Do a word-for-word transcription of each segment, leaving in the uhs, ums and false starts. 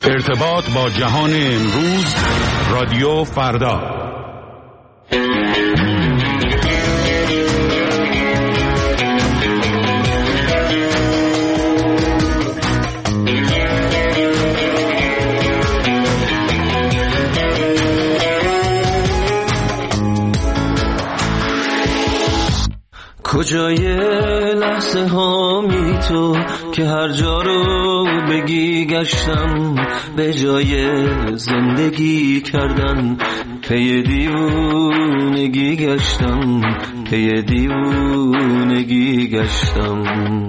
ارتباط با جهان امروز، رادیو فردا. کجای لحظه هامی تو که هر جا رو بگی گشتم، به جای زندگی کردن پی دیوونگی گشتم، پی دیوونگی گشتم.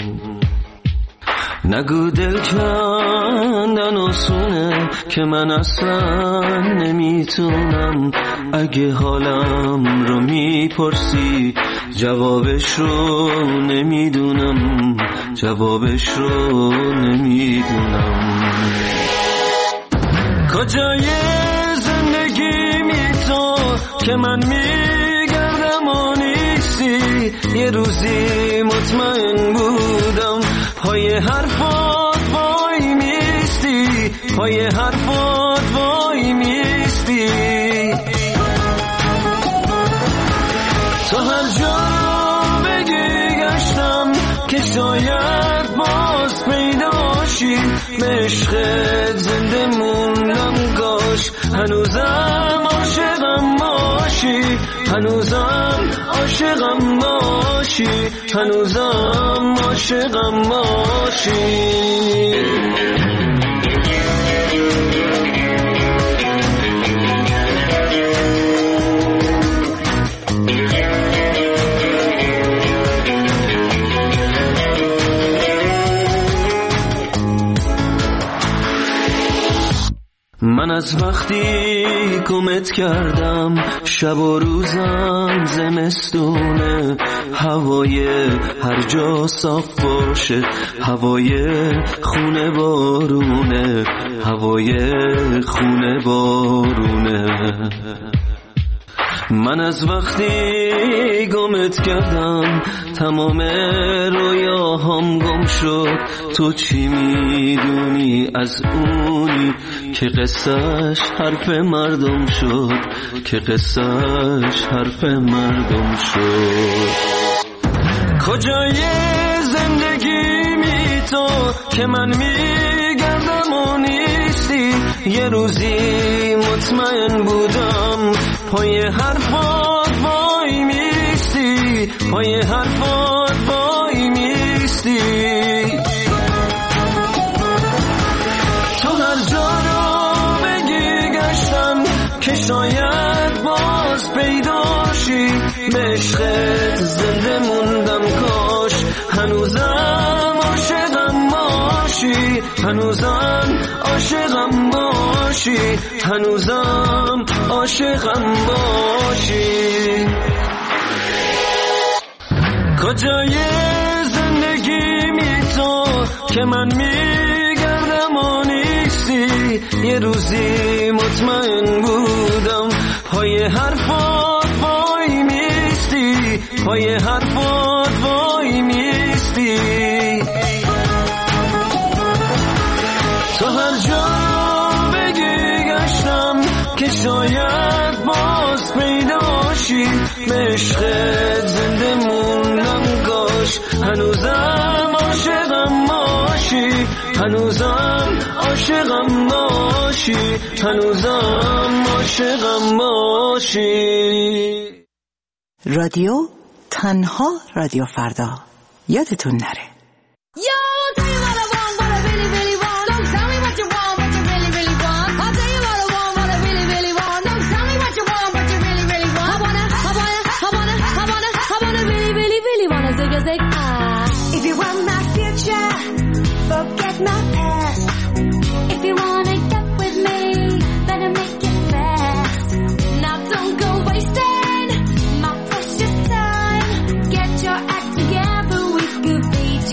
نگو دل کندن آسونه که من اصلا نمیتونم. اگه حالم رو میپرسی جوابش رو نمیدونم، جوابش رو نمیدونم. کجای زندگی می تو که من میگردم و نیستی؟ یه روزی مطمئن بودم پای حرفات وای میستی، پای حرفات وای میستی. تو هر جا بگی گشتم که شاید باز پیداشی، به عشقت زنده موندم کاش هنوزم عاشقم باشی، هنوزم عاشقم باشی، هنوزم عاشقم باشی. من از وقتی گمت کردم شب و روزم زمستونه، هوای هر جا صاف باشه، هوای خونه بارونه، هوای خونه بارونه. من از وقتی گمت کردم تمام رویاهام گم شد. تو چی میدونی از اونی که قصهش حرف مردم شد، که قصهش حرف مردم شد. کجای زندگی می تو که من میگردم و نیستی؟ یه روزی مطمئن بودم پای حرفات وای میستی، پای حرفات وای میستی. تو هر جا رو بگی گشتم که شاید باز پیداشی، به عشقت زنده موندم کاش هنوزم عاشقم باشی، هنوزم عاشقم باشی، هنوزم عاشقم باشی. کجای زندگی می تو که من میگردم و نیستی؟ یه روزی مطمئن بودم پای حرفات وای میستی، پای حرفات وای میستی. تو هر جا بگی گشتم که شاید باز پیداشی، به عشقت زنده موندم کاش هنوزم عاشقم باشی، هنوزم عاشقم باشی، هنوزم عاشقم باشی. رادیو تنها رادیو فردا، یادتون نره. If you want my future, forget my past. If you wanna get with me, better make it fast. Now don't go wasting my precious time. Get your act together, we could be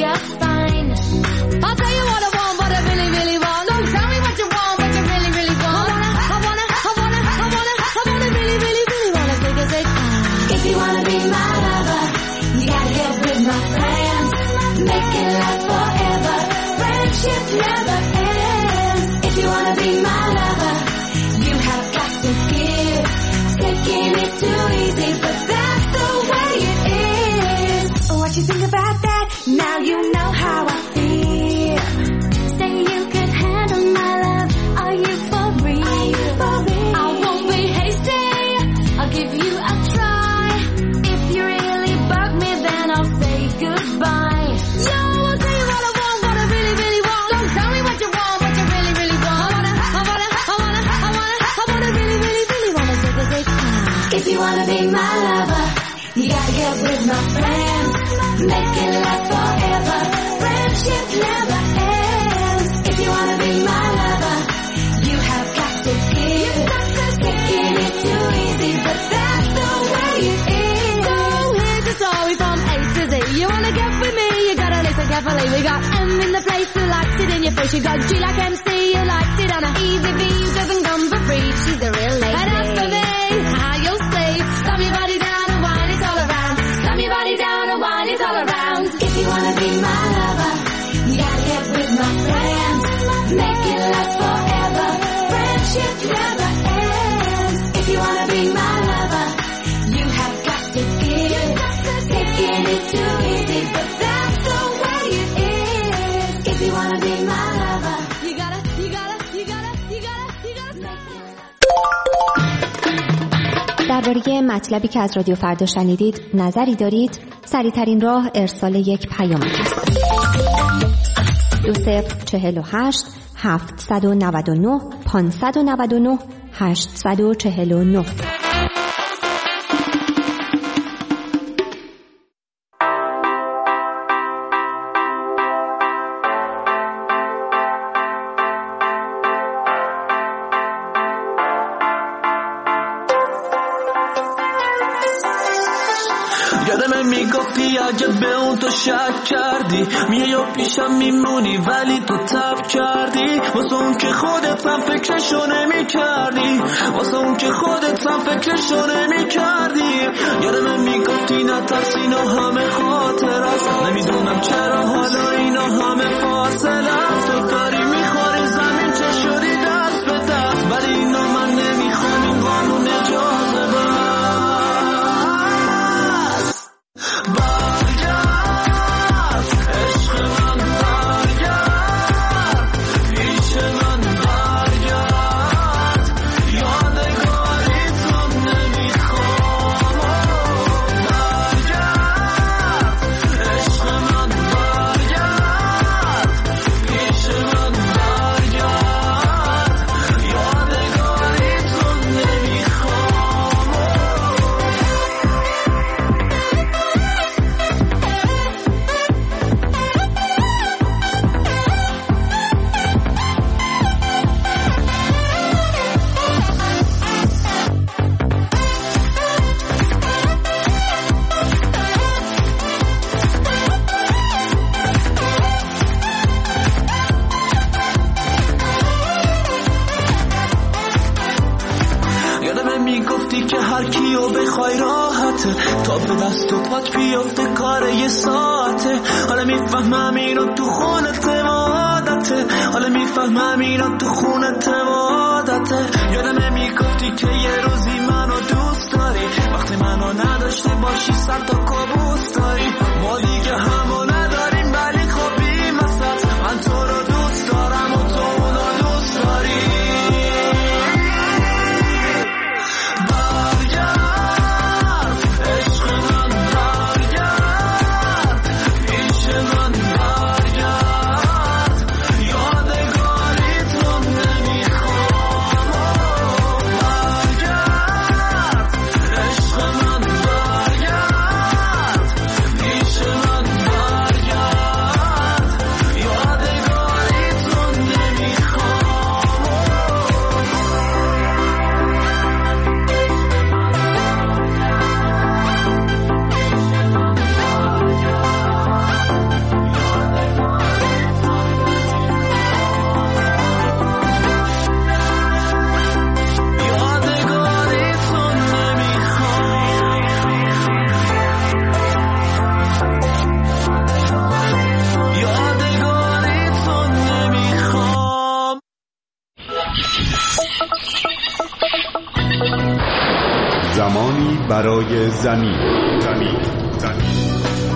If you wanna be my lover, you gotta get with my friends. Make it last forever. Friendship never ends. If you wanna be my lover, you have got to give. Taking it too easy, but that's the way it is. So here's the story from A to Z. You wanna get with me, you gotta listen carefully. We got M in the place who likes it in your face. You got G like M C, you likes it on a easy V, doesn't come for free. She's a real lady. And as for me, how you'll see, slam your body down and wind it all around. Slam your body down and wind it all around. If you wanna be my lover, you gotta get with my friends. Make it last forever. Friendship never ends. If you wanna be my lover, you have got to give. Taking it too easy, but that's the way it is. If you wanna be my lover, you gotta, you gotta, you gotta, you gotta, you gotta make it. درباره مطلبی که از رادیو فردا شنیدید نظری دارید؟ سریع‌ترین راه ارسال یک پیام است. دو صفر چهل و هشت هفتصد و نود و نه پانصد و نود و نه هشتصد و چهل و نه. یادم میگفتی عجب به اون تو شک کردی، میای و پیشم میمونی ولی تو تب کردی. واسه اون که خودت هم فکرشو نمی کردی، واسه اون که خودت هم فکرشو نمی کردی. یادم میگفتی نترس اینا همه خاطر است، نمیدونم چرا حالا اینا همه فاصله است. تو داری میخوری زمین چه شدی دست به دست، ولی اینا من نمیخوام، این قانون اجازه بست. تا به دست و پات بیفته کار یه ساعته. حالا میفهمم اینا تو خونت عادته، حالا میفهمم اینا تو خونت عادته. یادم میگفتی که یه روزی منو دوست داری، وقتی منو نداشته باشی صد تا کابوس داری. ما دیگه همو نداریم ولی خب بی وسط، من تو رو دوست دارم و تو اونو دوست داری. زمانی برای زمین. زمین. زمین.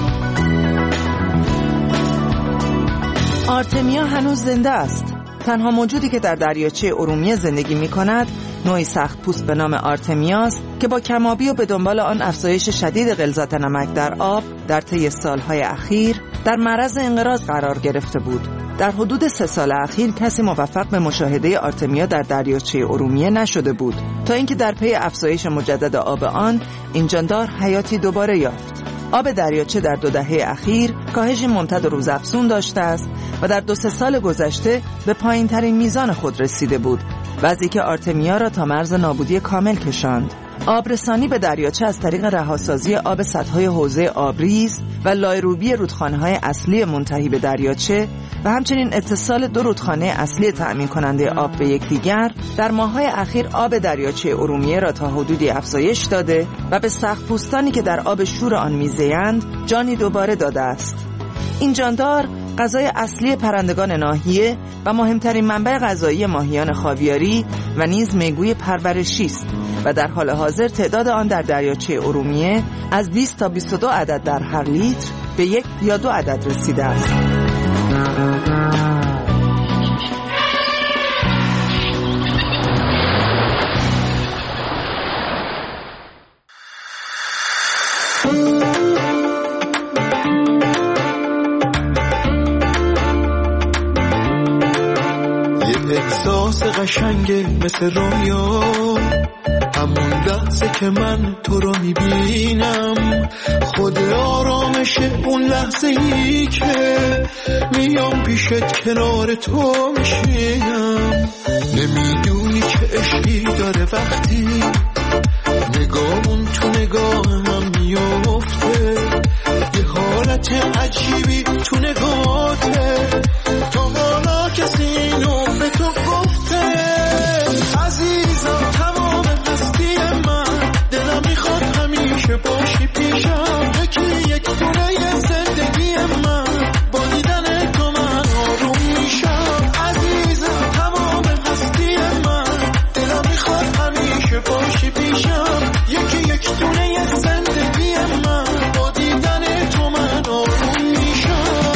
آرتمیا هنوز زنده است. تنها موجودی که در دریاچه ارومیه زندگی می کند نوعی سخت پوست به نام آرتمیاست که با کمابی و به دنبال آن افزایش شدید غلظت نمک در آب در طی سالهای اخیر در معرض انقراض قرار گرفته بود. در حدود سه سال اخیر کسی موفق به مشاهده آرتمیا در دریاچه ارومیه نشده بود تا اینکه در پی افزایش مجدد آب آن این جاندار حیاتی دوباره یافت. آب دریاچه در دو دهه اخیر کاهش ممتد و روزافزون داشته است و در دو سه سال گذشته به پایین ترین میزان خود رسیده بود، وضعی که آرتمیا را تا مرز نابودی کامل کشاند. آبرسانی به دریاچه از طریق رهاسازی آب سدهای حوزه آبریز و لایروبی رودخانه‌های اصلی منتهی به دریاچه و همچنین اتصال دو رودخانه اصلی تأمین کننده آب به یکدیگر در ماه‌های اخیر آب دریاچه ارومیه را تا حدودی افزایش داده و به سخت‌پوستانی که در آب شور آن میزیند جانی دوباره داده است. این جاندار غذای اصلی پرندگان ناحیه و مهمترین منبع غذایی ماهیان خاویاری و نیز میگوی پرورشی است و در حال حاضر تعداد آن در دریاچه ارومیه از بیست تا بیست و دو عدد در هر لیتر به یک یا دو عدد رسیده است. احساس قشنگه مثل رویا، همون لحظه که من تو رو میبینم، خود آرامشه اون لحظه ای که میام پیشت کنار تو میشینم. نمیدونی که عشقی داره وقتی نگاهمون تو نگاه هم میافته، یه حالت عجیبی تو نگاهته، تا حالا کسی اینو به تو گفته. عزیزم تمام هستی من، دلم میخواد همیشه باشی پیشم، یکی یک دونه زندگی من، با دیدن تو من آروم میشم. عزیزم تمام هستی من، دلم میخواد همیشه باشی پیشم، یکی یک دونه زندگی من، با دیدن تو من آروم میشم.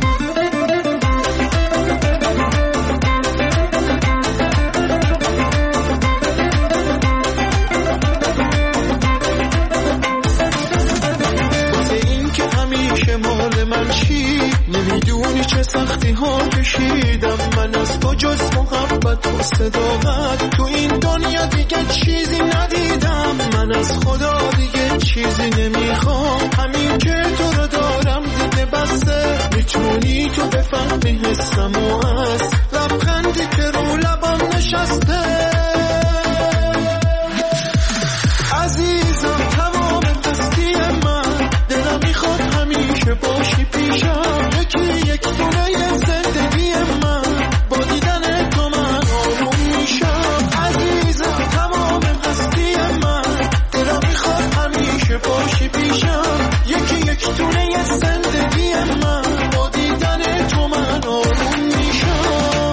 نمیدونی چه سختی ها کشیدم من از تو، جز محبت و صداقت تو این دنیا دیگه چیزی ندیدم. من از خدا دیگه چیزی نمیخوام، همین که تو رو دارم دیگه بسته. میتونی تو بفهمی حسم و از لبخندی که رو لبم نشسته. عزیزم تمام هستی من، دلم میخواد همیشه باشی پیشم، یکی یک دونه زندگی من، با دیدن تو من آروم میشم. عزیزم تمام هستی من، دلم میخواد همیشه باشی پیشم، یکی یک دونه زندگی من، با دیدن تو من آروم میشم.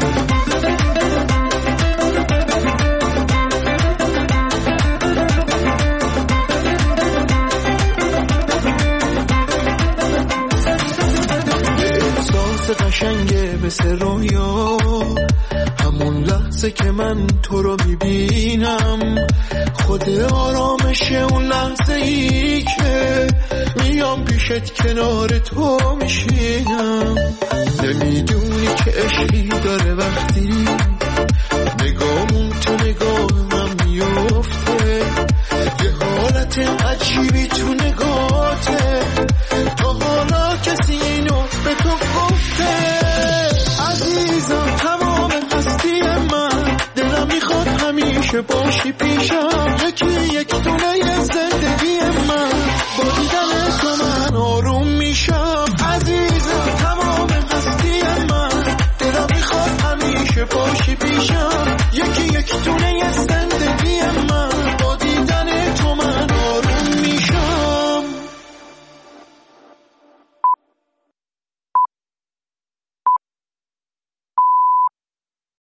قشنگه مثل رویا، همون لحظه که من تو رو میبینم، خود آرامشه اون لحظه ای که میام پیشت کنار تو میشینم. نمیدونی که عشقی داره وقتی نگاهمون تو نگاهم میافته، یه حالت عجیبی تو نگاهته، تا حالا کسی اینو به تو گفته. عزیزم تمام هستی من، دلم میخواد همیشه باشی پیشم، یکی یک دونه زندگی من، با دیدن تو من آروم میشم. عزیزم تمام هستی من، دلم میخواد همیشه باشی پیشم،